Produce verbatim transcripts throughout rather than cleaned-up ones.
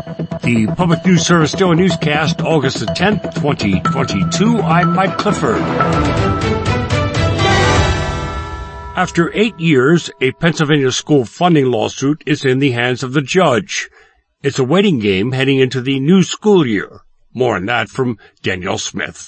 The Public News Service Daily Newscast, August the tenth, twenty twenty-two. I'm Mike Clifford. After eight years, a Pennsylvania school funding lawsuit is in the hands of the judge. It's a waiting game heading into the new school year. More on that from Danielle Smith.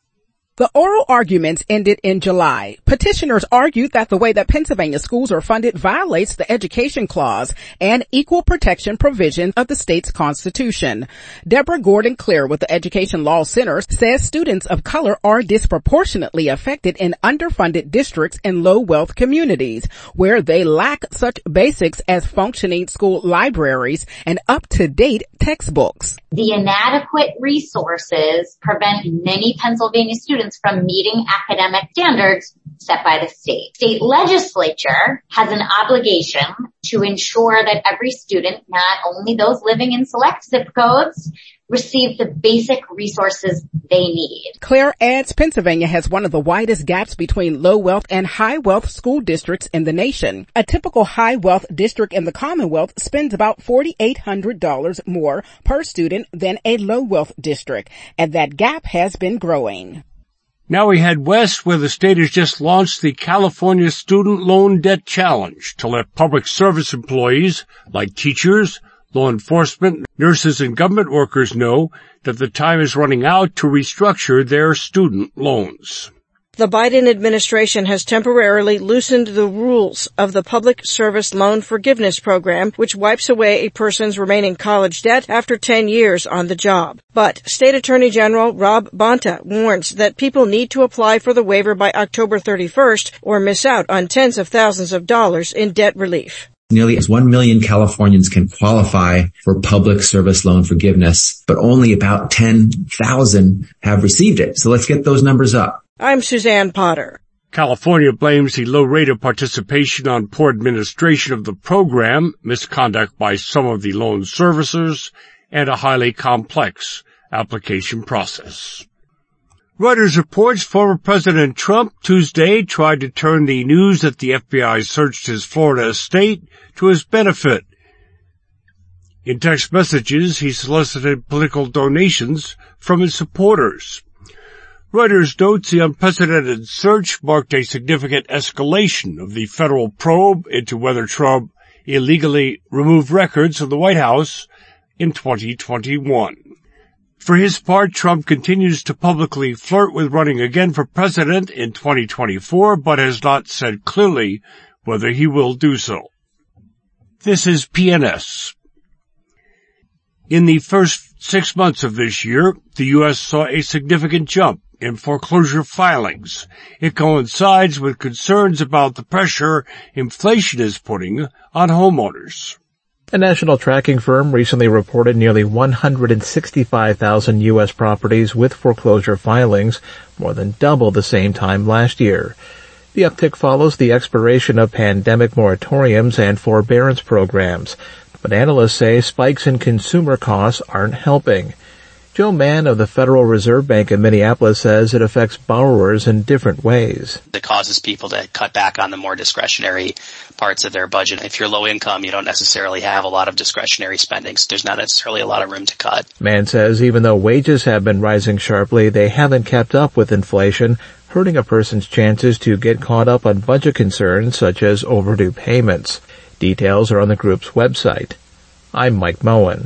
The oral arguments ended in July. Petitioners argued that the way that Pennsylvania schools are funded violates the Education Clause and equal protection provision of the state's constitution. Deborah Gordon-Clear with the Education Law Center says students of color are disproportionately affected in underfunded districts in low-wealth communities, where they lack such basics as functioning school libraries and up-to-date textbooks. The inadequate resources prevent many Pennsylvania students from meeting academic standards set by the state. State legislature has an obligation to ensure that every student, not only those living in select zip codes, receive the basic resources they need. Claire adds Pennsylvania has one of the widest gaps between low-wealth and high-wealth school districts in the nation. A typical high-wealth district in the Commonwealth spends about four thousand eight hundred dollars more per student than a low-wealth district, and that gap has been growing. Now we head west, where the state has just launched the California Student Loan Debt Challenge to let public service employees, like teachers, law enforcement, nurses, and government workers know that the time is running out to restructure their student loans. The Biden administration has temporarily loosened the rules of the Public Service Loan Forgiveness Program, which wipes away a person's remaining college debt after ten years on the job. But State Attorney General Rob Bonta warns that people need to apply for the waiver by October thirty-first or miss out on tens of thousands of dollars in debt relief. Nearly one million Californians can qualify for public service loan forgiveness, but only about ten thousand have received it. So let's get those numbers up. I'm Suzanne Potter. California blames the low rate of participation on poor administration of the program, misconduct by some of the loan servicers, and a highly complex application process. Reuters reports former President Trump Tuesday tried to turn the news that the F B I searched his Florida estate to his benefit. In text messages, he solicited political donations from his supporters. Reuters notes the unprecedented search marked a significant escalation of the federal probe into whether Trump illegally removed records from the White House in twenty twenty-one. For his part, Trump continues to publicly flirt with running again for president in twenty twenty-four, but has not said clearly whether he will do so. This is P N S. In the first six months of this year, the U S saw a significant jump in foreclosure filings. It coincides with concerns about the pressure inflation is putting on homeowners. A national tracking firm recently reported nearly one hundred sixty-five thousand U S properties with foreclosure filings, more than double the same time last year. The uptick follows the expiration of pandemic moratoriums and forbearance programs, but analysts say spikes in consumer costs aren't helping. Joe Mann of the Federal Reserve Bank in Minneapolis says it affects borrowers in different ways. It causes people to cut back on the more discretionary parts of their budget. If you're low income, you don't necessarily have a lot of discretionary spending, so there's not necessarily a lot of room to cut. Mann says even though wages have been rising sharply, they haven't kept up with inflation, hurting a person's chances to get caught up on budget concerns such as overdue payments. Details are on the group's website. I'm Mike Moen.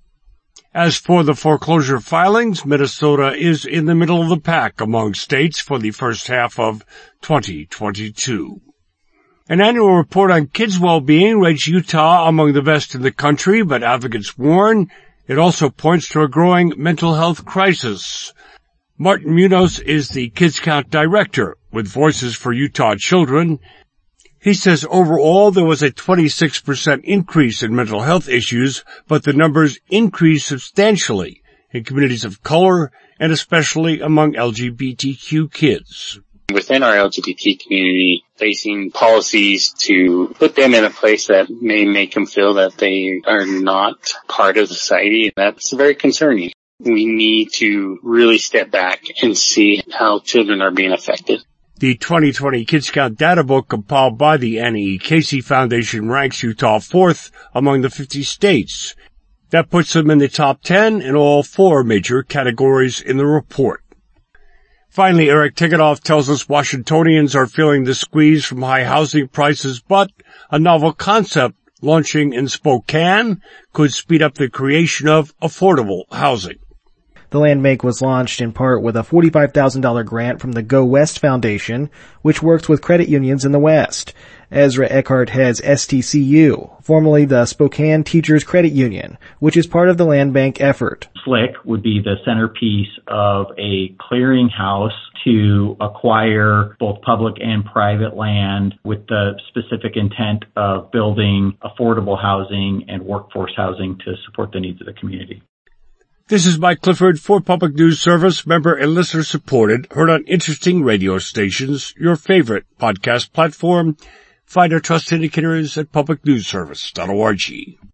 As for the foreclosure filings, Minnesota is in the middle of the pack among states for the first half of twenty twenty-two. An annual report on kids' well-being rates Utah among the best in the country, but advocates warn it also points to a growing mental health crisis. Martin Munoz is the Kids Count director with Voices for Utah Children. He says overall there was a twenty-six percent increase in mental health issues, but the numbers increased substantially in communities of color and especially among L G B T Q kids. Within our L G B T community, facing policies to put them in a place that may make them feel that they are not part of society, that's very concerning. We need to really step back and see how children are being affected. The twenty twenty Kids Count data book compiled by the Annie E. Casey Foundation ranks Utah fourth among the fifty states. That puts them in the top ten in all four major categories in the report. Finally, Eric Tegetthoff tells us Washingtonians are feeling the squeeze from high housing prices, but a novel concept launching in Spokane could speed up the creation of affordable housing. The land bank was launched in part with a forty-five thousand dollars grant from the Go West Foundation, which works with credit unions in the West. Ezra Eckhart heads S T C U, formerly the Spokane Teachers Credit Union, which is part of the land bank effort. SLIC would be the centerpiece of a clearinghouse to acquire both public and private land with the specific intent of building affordable housing and workforce housing to support the needs of the community. This is Mike Clifford for Public News Service, member and listener supported, heard on interesting radio stations, your favorite podcast platform. Find our trust indicators at public news service dot org.